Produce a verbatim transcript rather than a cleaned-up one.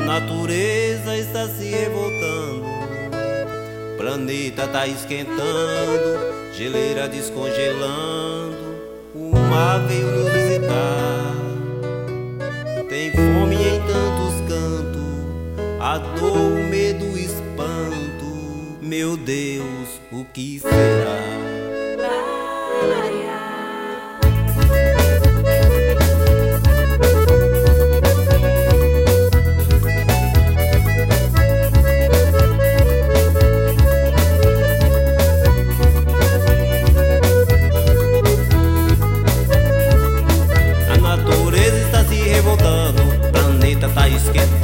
natureza está se revoltando, planeta tá esquentando, geleira descongelando, o mar veio nos visitar. Tem fome em tantos cantos, a dor, o medo, o espanto. Meu Deus, o que será? A natureza está se revoltando, o planeta tá esquentando,